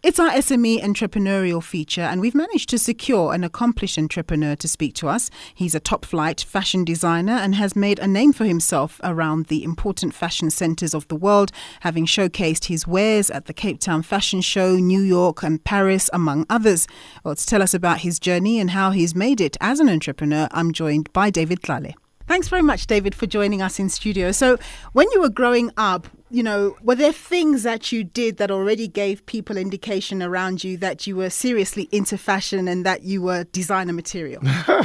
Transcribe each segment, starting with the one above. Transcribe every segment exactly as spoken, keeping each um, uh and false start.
It's our S M E entrepreneurial feature, and we've managed to secure an accomplished entrepreneur to speak to us. He's a top-flight fashion designer and has made a name for himself around the important fashion centres of the world, having showcased his wares at the Cape Town Fashion Show, New York and Paris, among others. Well, to tell us about his journey and how he's made it as an entrepreneur, I'm joined by David Tlale. Thanks very much, David, for joining us in studio. So when you were growing up, you know, were there things that you did that already gave people indication around you that you were seriously into fashion and that you were designer material?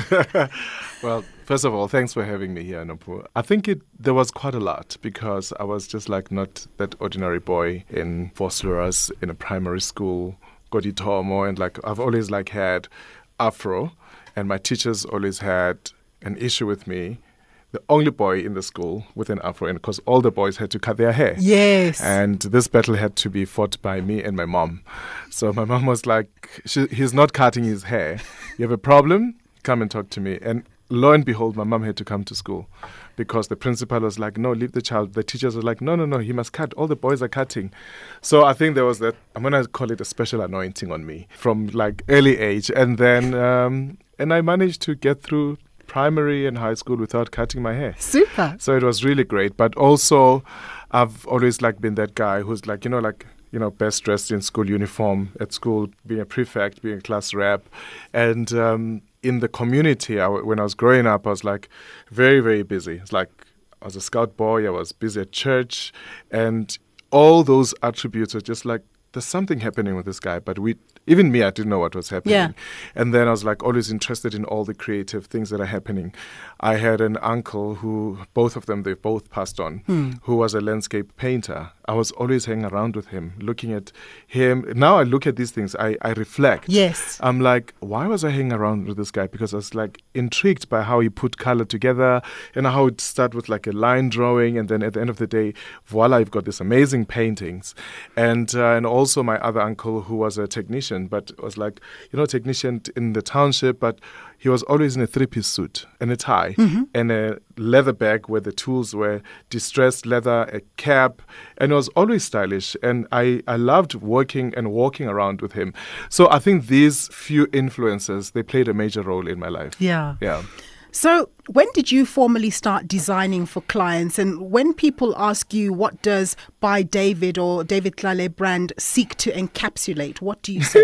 Well, first of all, thanks for having me here, Nopu. I think it there was quite a lot because I was just like not that ordinary boy in Vosloorus in a primary school, Goditomo, and like I've always like had afro, and my teachers always had an issue with me. The only boy in the school with an afro, and because all the boys had to cut their hair. Yes. And this battle had to be fought by me and my mom. So my mom was like, she, he's not cutting his hair. You have a problem? Come and talk to me. And lo and behold, my mom had to come to school because the principal was like, no, leave the child. The teachers were like, no, no, no, he must cut. All the boys are cutting. So I think there was that, I'm going to call it a special anointing on me from like early age. And then, um, and I managed to get through primary and high school without cutting my hair. Super. So it was really great. But also, I've always like been that guy who's like, you know, like, you know, best dressed in school uniform at school, being a prefect, being a class rep. And um, in the community, I, when I was growing up, I was like very, very busy. It's like I was a scout boy. I was busy at church. And all those attributes are just like, there's something happening with this guy. But we, even me, I didn't know what was happening. Yeah. And then I was like always interested in all the creative things that are happening. I had an uncle who, both of them, they both passed on, hmm. who was a landscape painter. I was always hanging around with him, looking at him. Now I look at these things, I, I reflect. Yes. I'm like, why was I hanging around with this guy? Because I was like intrigued by how he put color together and how it started with like a line drawing. And then at the end of the day, voila, you've got these amazing paintings. And, uh, and also my other uncle who was a technician, but was like, you know, technician in the township, but he was always in a three-piece suit and a tie mm-hmm. and a leather bag where the tools were distressed leather, a cap, and it was always stylish. And I, I loved working and walking around with him. So I think these few influences, they played a major role in my life. Yeah. Yeah. So when did you formally start designing for clients? And when people ask you, what does By David or David Tlale brand seek to encapsulate, what do you say?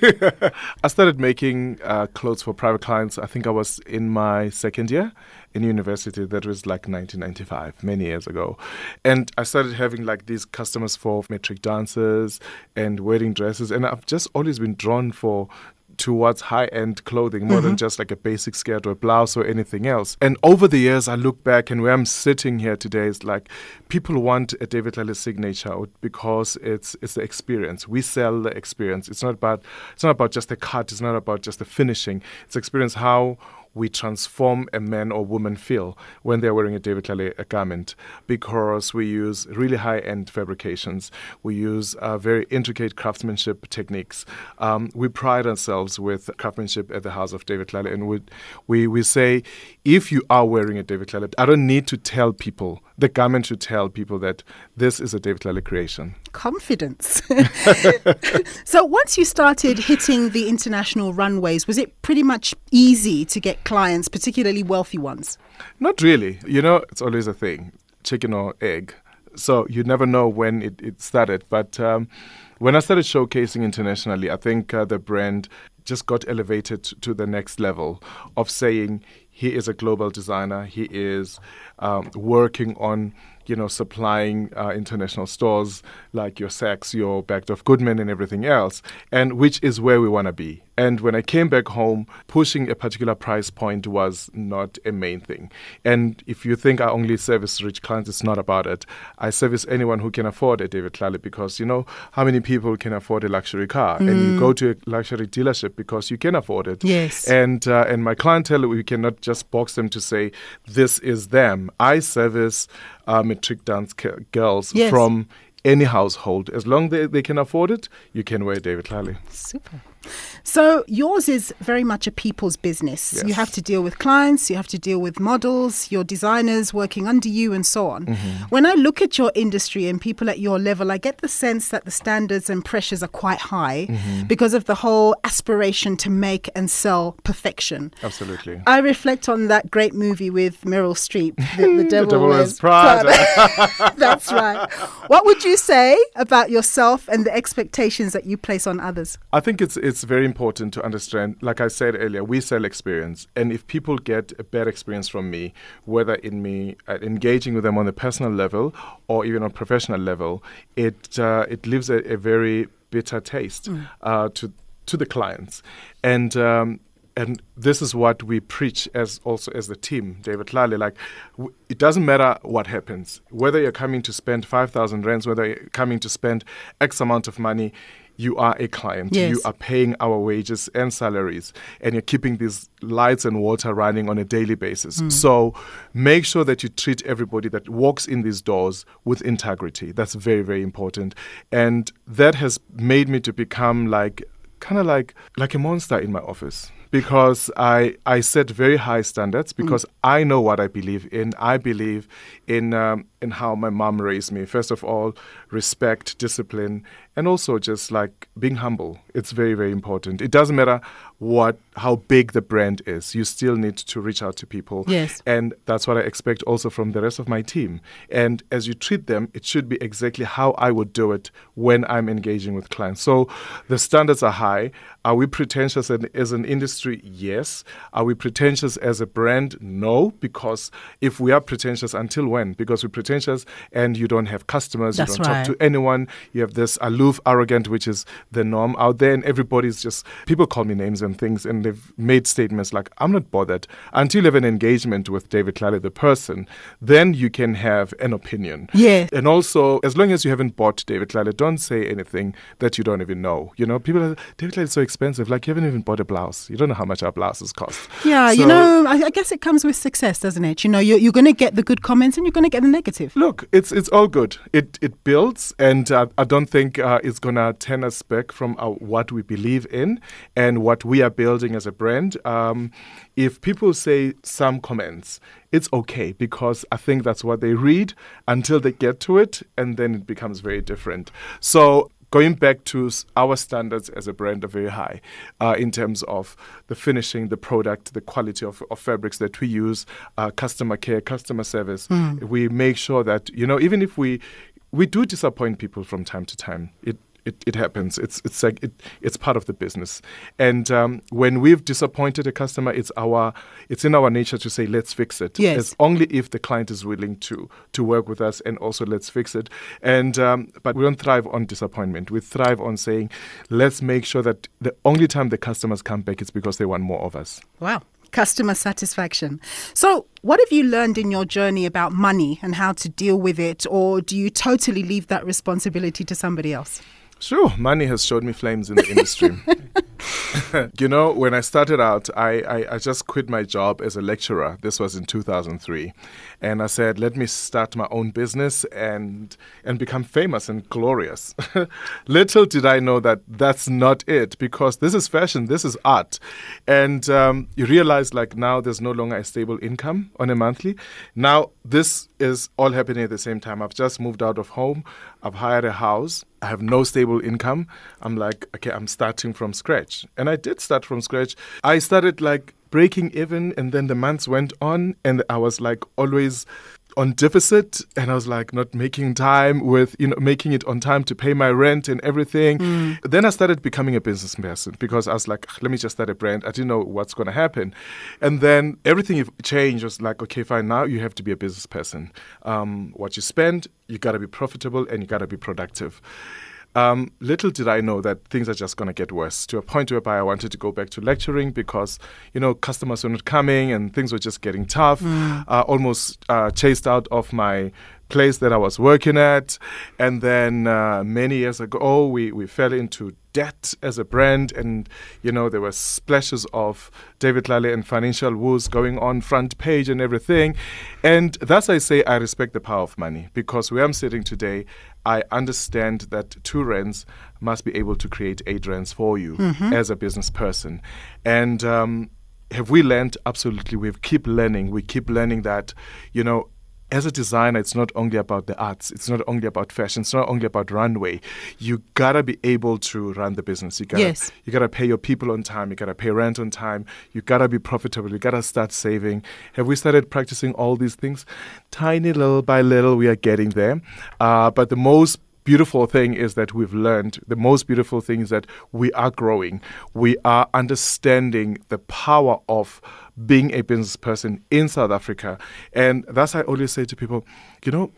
I started making uh, clothes for private clients. I think I was in my second year in university. That was like nineteen ninety-five, many years ago. And I started having like these customers for matric dancers and wedding dresses. And I've just always been drawn for towards high-end clothing more mm-hmm. than just like a basic skirt or a blouse or anything else. And over the years, I look back and where I'm sitting here today is like people want a David Tlale signature because it's it's the experience. We sell the experience. It's not about it's not about just the cut. It's not about just the finishing. It's experience how we transform a man or woman feel when they're wearing a David Tlale a garment, because we use really high-end fabrications. We use uh, very intricate craftsmanship techniques. Um, we pride ourselves with craftsmanship at the house of David Tlale, and we, we, we say, if you are wearing a David Tlale, I don't need to tell people, the garment should tell people that this is a David Tlale creation. Confidence. So once you started hitting the international runways, was it pretty much easy to get clients, particularly wealthy ones? Not really. You know, it's always a thing, chicken or egg. So you never know when it, it started. But um, when I started showcasing internationally, I think uh, the brand just got elevated to the next level of saying he is a global designer. He is um, working on, you know, supplying uh, international stores like your Saks, your Bergdorf Goodman and everything else, and which is where we want to be. And when I came back home, pushing a particular price point was not a main thing. And if you think I only service rich clients, it's not about it. I service anyone who can afford a David Tlale because, you know, how many people can afford a luxury car? Mm. And you go to a luxury dealership because you can afford it. Yes. And, uh, and my clientele, we cannot just box them to say, this is them. I service uh, matric dance ca- girls yes. from any household. As long as they, they can afford it, you can wear David Tlale. Super. So yours is very much a people's business. Yes. You have to deal with clients, you have to deal with models, your designers working under you and so on. Mm-hmm. When I look at your industry and people at your level, I get the sense that the standards and pressures are quite high Mm-hmm. because of the whole aspiration to make and sell perfection. Absolutely. I reflect on that great movie with Meryl Streep, The, the Devil, The Devil Wears Wears Prada. Prada. That's right. What would you say about yourself and the expectations that you place on others? I think it's it's very important to understand, like I said earlier, we sell experience. And if people get a bad experience from me, whether in me uh, engaging with them on a personal level or even on a professional level, it uh, it leaves a, a very bitter taste mm. uh, to to the clients. And um, and this is what we preach as also as the team, David Tlale. Like, w- it doesn't matter what happens, whether you're coming to spend five thousand rands, whether you're coming to spend X amount of money. You are a client. Yes. You are paying our wages and salaries, and you're keeping these lights and water running on a daily basis. Mm. So make sure that you treat everybody that walks in these doors with integrity. That's very, very important. And that has made me to become like, kind of like, like a monster in my office. Because I, I set very high standards because mm. I know what I believe in. I believe in um, in how my mom raised me. First of all, respect, discipline, and also just like being humble. It's very, very important. It doesn't matter what how big the brand is. You still need to reach out to people. Yes. And that's what I expect also from the rest of my team. And as you treat them, it should be exactly how I would do it when I'm engaging with clients. So the standards are high. Are we pretentious as an industry? Yes. Are we pretentious as a brand? No. Because if we are pretentious, until when? Because we're pretentious and you don't have customers, That's you don't right. talk to anyone. You have this aloof, arrogant, which is the norm out there. And everybody's just, people call me names and things, and they've made statements like, I'm not bothered. Until you have an engagement with David Tlale, the person, then you can have an opinion. Yeah. And also, as long as you haven't bought David Tlale, don't say anything that you don't even know. You know, people are, David Tlale is so expensive. Like, you haven't even bought a blouse. You don't know how much our blouses cost. Yeah, So- you know, I, I guess it comes with success, doesn't it? You know, you're, you're going to get the good comments and you're going to get the negative. Look, it's it's all good. It it builds, and uh, I don't think uh, it's gonna turn us back from uh, what we believe in and what we are building as a brand. Um, if people say some comments, it's okay, because I think that's what they read until they get to it, and then it becomes very different. So, going back to s- our standards as a brand are very high uh, in terms of the finishing, the product, the quality of, of fabrics that we use, uh, customer care, customer service. Mm. We make sure that, you know, even if we we do disappoint people from time to time, it It, it happens. It's it's like it, it's part of the business. And um, when we've disappointed a customer, it's our it's in our nature to say, let's fix it. Yes. It's only if the client is willing to to work with us, and also let's fix it. And um, but we don't thrive on disappointment. We thrive on saying, let's make sure that the only time the customers come back is because they want more of us. Wow. Customer satisfaction. So what have you learned in your journey about money and how to deal with it? Or do you totally leave that responsibility to somebody else? Sure, money has showed me flames in the industry. You know, when I started out, I, I, I just quit my job as a lecturer. This was in two thousand three. And I said, let me start my own business and and become famous and glorious. Little did I know that that's not it, because this is fashion, this is art. And um, you realize, like, now there's no longer a stable income on a monthly. Now this is all happening at the same time. I've just moved out of home. I've hired a house. I have no stable income. I'm like, okay, I'm starting from scratch. And I did start from scratch. I started like breaking even, and then the months went on, and I was like always on deficit, and I was like not making time with, you know, making it on time to pay my rent and everything. Mm. Then I started becoming a business person, because I was like, let me just start a brand. I didn't know what's going to happen. And then everything changed. I was like, okay, fine, now you have to be a business person. Um, what you spend, you got to be profitable, and you got to be productive. Um, little did I know that things are just going to get worse, to a point whereby I wanted to go back to lecturing, because, you know, customers were not coming and things were just getting tough. Mm. Uh, almost uh, chased out of my place that I was working at. And then uh, many years ago, we, we fell into debt as a brand. And, you know, there were splashes of David Tlale and financial woes going on front page and everything. And that's why I say I respect the power of money, because where I'm sitting today, I understand that two rands must be able to create eight rands for you mm-hmm. as a business person. And um, have we learned? Absolutely. We keep learning. We keep learning that, you know, as a designer, it's not only about the arts. It's not only about fashion. It's not only about runway. You gotta be able to run the business. You gotta, yes. you gotta pay your people on time. You gotta pay rent on time. You gotta be profitable. You gotta start saving. Have we started practicing all these things? Tiny little by little, we are getting there. Uh, but the most beautiful thing is that we've learned, the most beautiful thing is that we are growing. We are understanding the power of being a business person in South Africa. And that's why I always say to people, you know,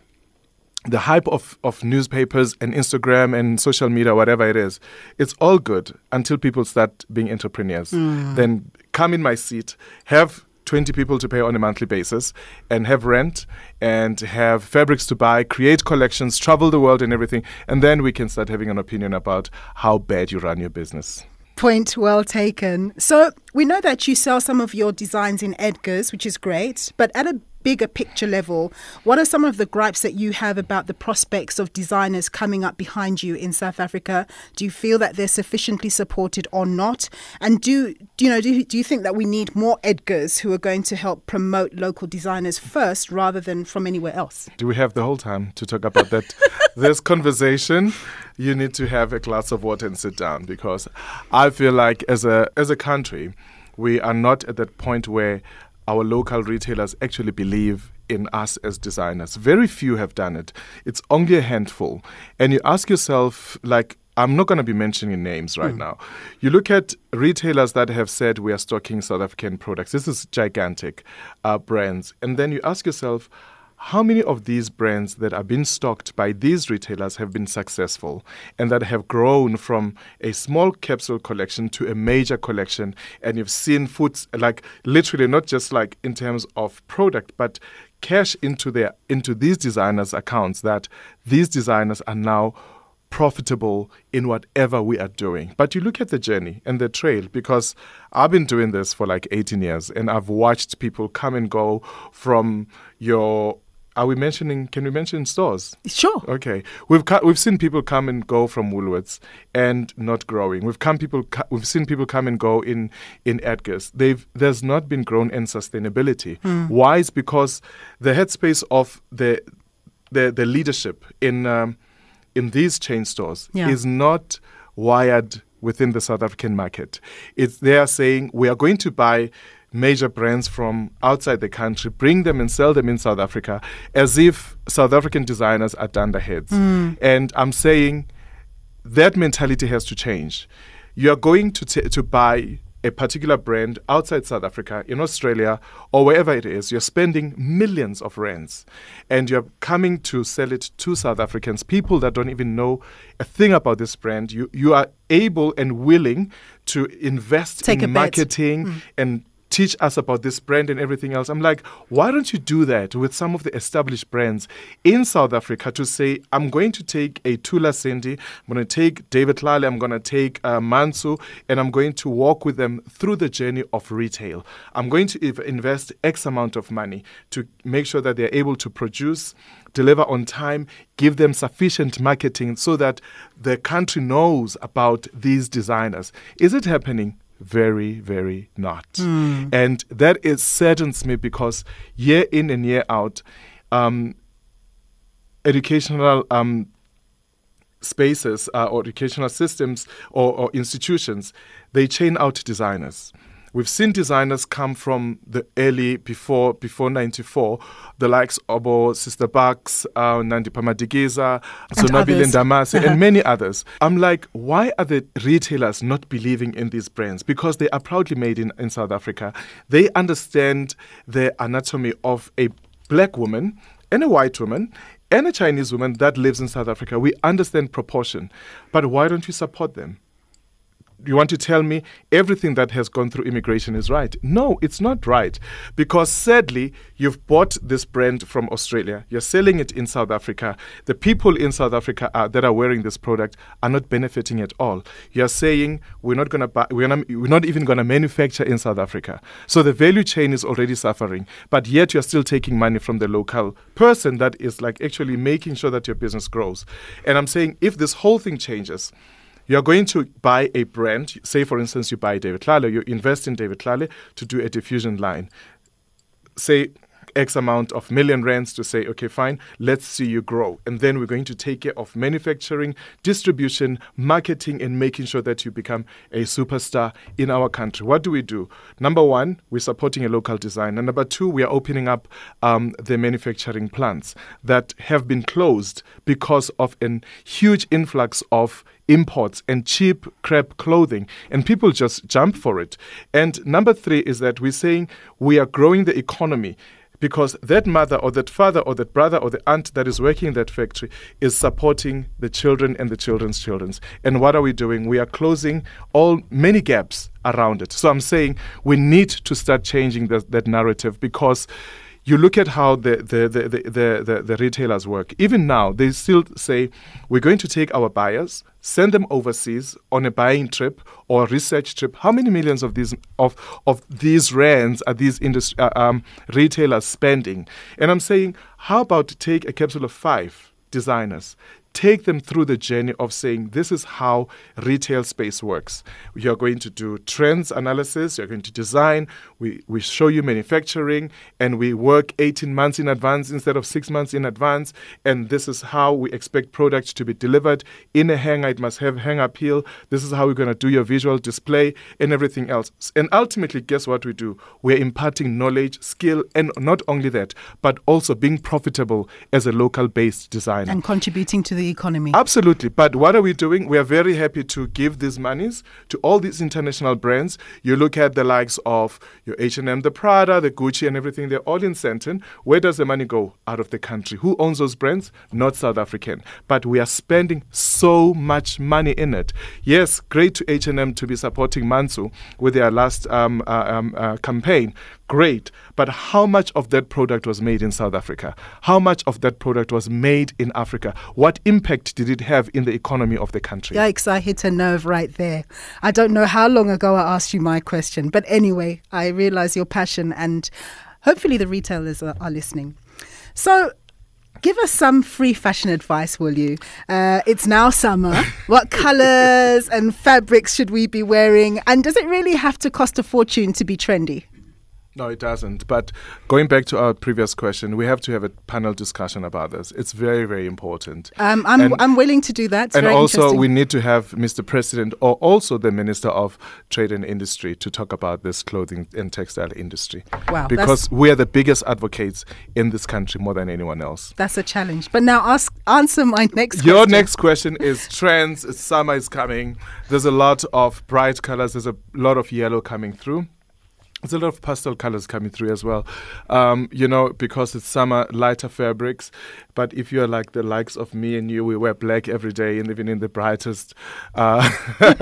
the hype of, of newspapers and Instagram and social media, whatever it is, it's all good until people start being entrepreneurs. Mm. Then come in my seat, have twenty people to pay on a monthly basis, and have rent and have fabrics to buy, create collections, travel the world and everything. And then we can start having an opinion about how bad you run your business. Point well taken. So we know that you sell some of your designs in Edgar's, which is great, but at a bigger picture level, what are some of the gripes that you have about the prospects of designers coming up behind you in South Africa? Do you feel that they're sufficiently supported or not? And do, do you know, do, do you think that we need more Edgars who are going to help promote local designers first rather than from anywhere else? Do we have the whole time to talk about that? This conversation, you need to have a glass of water and sit down, because I feel like as a as a country, we are not at that point where our local retailers actually believe in us as designers. Very few have done it. It's only a handful. And you ask yourself, like, I'm not going to be mentioning names right mm. now. You look at retailers that have said we are stocking South African products. This is gigantic uh, brands. And then you ask yourself, how many of these brands that are being stocked by these retailers have been successful and that have grown from a small capsule collection to a major collection? And you've seen foods, like literally not just like in terms of product, but cash into their into these designers' accounts, that these designers are now profitable in whatever we are doing. But you look at the journey and the trail, because I've been doing this for like eighteen years and I've watched people come and go from your... Are we mentioning, can we mention stores? Sure. Okay. We've cu- we've seen people come and go from Woolworths and not growing. We've come people cu- we've seen people come and go in in Edgar's. They've there's not been grown in sustainability. Mm. Why? Is because the headspace of the the the leadership in um, in these chain stores yeah. is not wired within the South African market. It's they are saying we are going to buy major brands from outside the country, bring them and sell them in South Africa, as if South African designers are dunderheads. Mm. And I'm saying that mentality has to change. You are going to t- to buy a particular brand outside South Africa, in Australia, or wherever it is. You're spending millions of rands, and you're coming to sell it to South Africans, people that don't even know a thing about this brand. You you are able and willing to invest Take in marketing mm. and teach us about this brand and everything else. I'm like, why don't you do that with some of the established brands in South Africa to say, I'm going to take a Tula Cindy, I'm going to take David Tlale, I'm going to take uh, Mansu, and I'm going to walk with them through the journey of retail. I'm going to if- invest X amount of money to make sure that they're able to produce, deliver on time, give them sufficient marketing so that the country knows about these designers. Is it happening? Very, very not. Mm. And that is saddens me, because year in and year out, um, educational um, spaces uh, or educational systems or, or institutions, they chain out designers. We've seen designers come from the early, before before ninety-four, the likes of Obo, Sister Bucks, uh, Nandi Pamadigiza, Sonabile Ndamase, uh-huh. and many others. I'm like, why are the retailers not believing in these brands? Because they are proudly made in, in South Africa. They understand the anatomy of a black woman and a white woman and a Chinese woman that lives in South Africa. We understand proportion. But why don't you support them? you want to tell me everything that has gone through immigration is right? No, it's not right. Because sadly, you've bought this brand from Australia. You're selling it in South Africa. The people in South Africa are, that are wearing this product are not benefiting at all. You're saying we're not going to buy, we're not, we're not even going to manufacture in South Africa. So the value chain is already suffering. But yet you're still taking money from the local person that is like actually making sure that your business grows. And I'm saying if this whole thing changes, you're going to buy a brand. Say, for instance, you buy David Tlale. You invest in David Tlale to do a diffusion line. Say X amount of million rands to say, okay, fine, let's see you grow. And then we're going to take care of manufacturing, distribution, marketing, and making sure that you become a superstar in our country. What do we do? Number one, we're supporting a local design. And number two, we are opening up um, the manufacturing plants that have been closed because of a huge influx of imports and cheap crap clothing, and people just jump for it. And number three is that we're saying we are growing the economy because that mother or that father or that brother or the aunt that is working in that factory is supporting the children and the children's children. And what are we doing? We are closing all many gaps around it. So I'm saying we need to start changing the, that narrative, because you look at how the, the, the, the, the, the, the retailers work. Even now, they still say, we're going to take our buyers, send them overseas on a buying trip or a research trip. How many millions of these of, of these rands are these industry, uh, um, retailers spending? And I'm saying, how about take a capsule of five designers, take them through the journey of saying, this is how retail space works. You're going to do trends analysis, you're going to design, we, we show you manufacturing, and we work eighteen months in advance instead of six months in advance. And this is how we expect products to be delivered. In a hanger, it must have hanger appeal. This is how we're going to do your visual display and everything else. And ultimately, guess what we do? We're imparting knowledge, skill, and not only that, but also being profitable as a local-based designer. And contributing to the economy. Absolutely. But what are we doing? We are very happy to give these monies to all these international brands. You look at the likes of your H and M, the Prada, the Gucci, and everything. They're all in Sandton. Where does the money go? Out of the country. Who owns those brands? Not South African. But we are spending so much money in it. Yes, great to H and M to be supporting Mansu with their last um, uh, um, uh, campaign. Great. But how much of that product was made in South Africa? How much of that product was made in Africa? What impact did it have in the economy of the country? Yikes, I hit a nerve right there. I don't know how long ago I asked you my question, but anyway, I realize your passion, and hopefully the retailers are, are listening. So, give us some free fashion advice, will you? Uh, it's now summer. What colours and fabrics should we be wearing? And does it really have to cost a fortune to be trendy? No, it doesn't. But going back to our previous question, we have to have a panel discussion about this. It's very, very important. Um, I'm and, I'm willing to do that. It's and very also, we need to have Mister President or also the Minister of Trade and Industry to talk about this clothing and textile industry. Wow, because we are the biggest advocates in this country more than anyone else. That's a challenge. But now ask answer my next Your question. next question is trends. Summer is coming. There's a lot of bright colors. There's a lot of yellow coming through. There's a lot of pastel colors coming through as well, um, you know, because it's summer, lighter fabrics. But if you're like the likes of me and you, we wear black every day, and even in the brightest uh,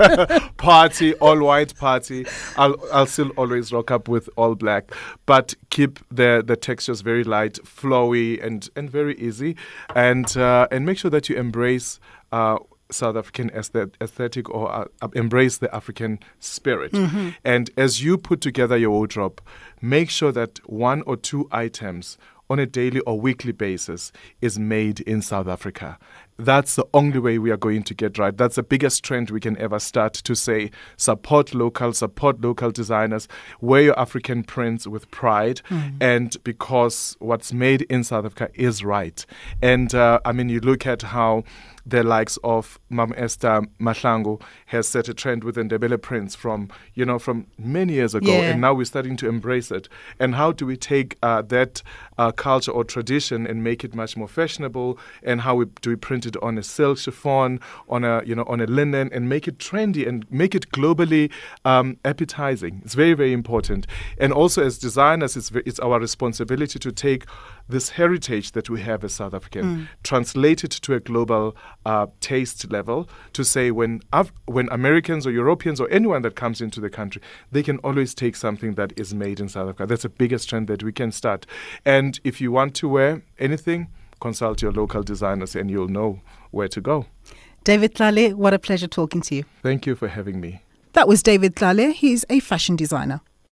party, all white party, I'll I'll still always rock up with all black. But keep the the textures very light, flowy, and and very easy, and uh, and make sure that you embrace Uh, South African aesthetic or uh, embrace the African spirit. Mm-hmm. And as you put together your wardrobe, make sure that one or two items on a daily or weekly basis is made in South Africa. That's the only way we are going to get right. That's the biggest trend we can ever start to say, support local, support local designers, wear your African prints with pride, mm. and because what's made in South Africa is right. And uh, I mean, you look at how the likes of Mam Esther Mahlangu has set a trend with Ndebele prints from, you know, from many years ago, yeah. and now we're starting to embrace it. And how do we take uh, that uh, culture or tradition and make it much more fashionable, and how we, do we print it on a silk chiffon, on a you know on a linen, and make it trendy and make it globally um, appetizing. It's very very important. And also as designers, it's it's our responsibility to take this heritage that we have as South African, mm. translate it to a global uh, taste level, to say when Af- when Americans or Europeans or anyone that comes into the country, they can always take something that is made in South Africa. That's the biggest trend that we can start. And if you want to wear anything, consult your local designers and you'll know where to go. David Tlale, what a pleasure talking to you. Thank you for having me. That was David Tlale. He's a fashion designer.